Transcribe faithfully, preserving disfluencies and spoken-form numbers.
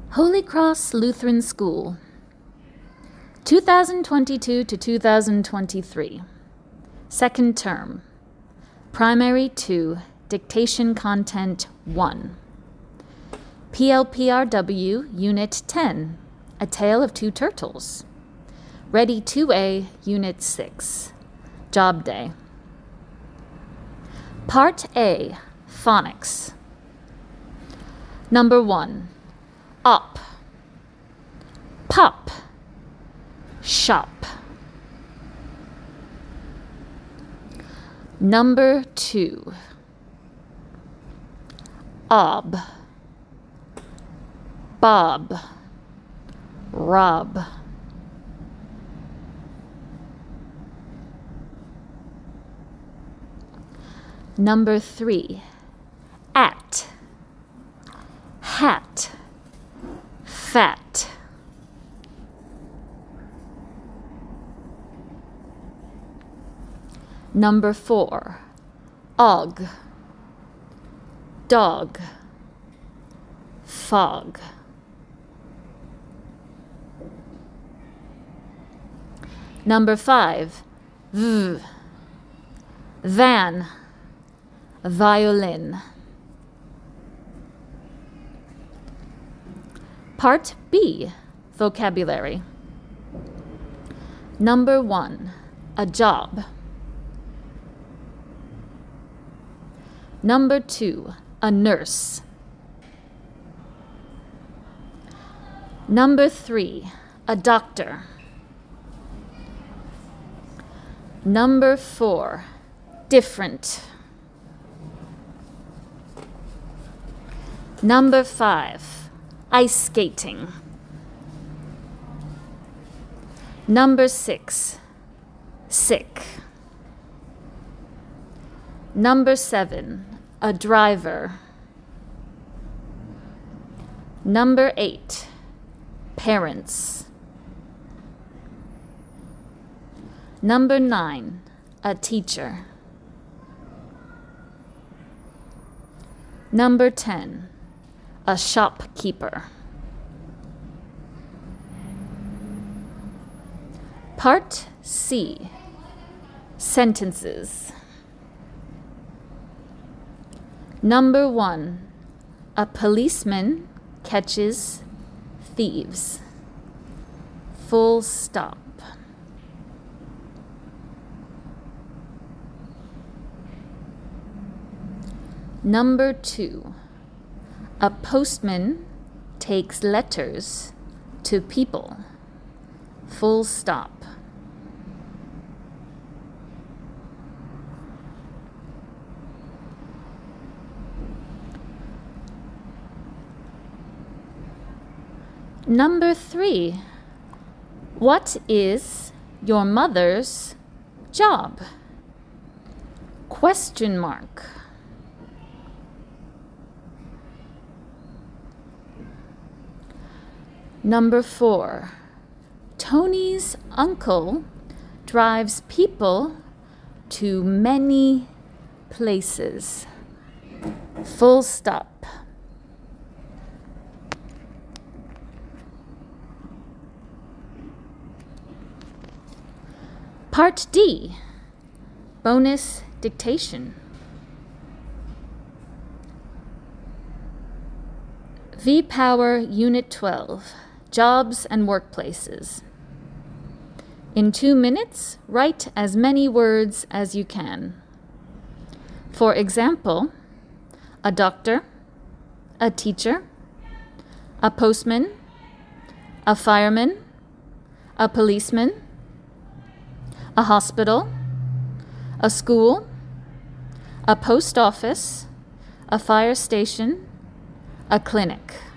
Holy Cross Lutheran School, two thousand twenty-two to two thousand twenty-three. Second term. Primary two, Dictation Content one. P L P R W Unit ten, A Tale of Two Turtles. Ready two A, Unit six, Job Day. Part A, Phonics. Number one, Up, Pop, Shop. Number two, Ob, Bob, Rob. Number three, At, Hat, Fat. Number four, Og, Dog, Fog. Number five, V, Van, Violin. Part B, Vocabulary. Number one, a job. Number two, a nurse. Number three, a doctor. Number four, different. Number five, ice skating. Number six, sick. Number seven, a driver. Number eight, parents. Number nine, a teacher. Number ten, a shopkeeper. Part C, Sentences. Number one, a policeman catches thieves. Full stop. Number two, a postman takes letters to people. Full stop. Number three, what is your mother's job? Question mark. Number four, Tony's uncle drives people to many places. Full stop. Part D, Bonus Dictation. V-Power Unit twelve, Jobs and Workplaces. In two minutes, write as many words as you can. For example, a doctor, a teacher, a postman, a fireman, a policeman, a hospital, a school, a post office, a fire station, a clinic.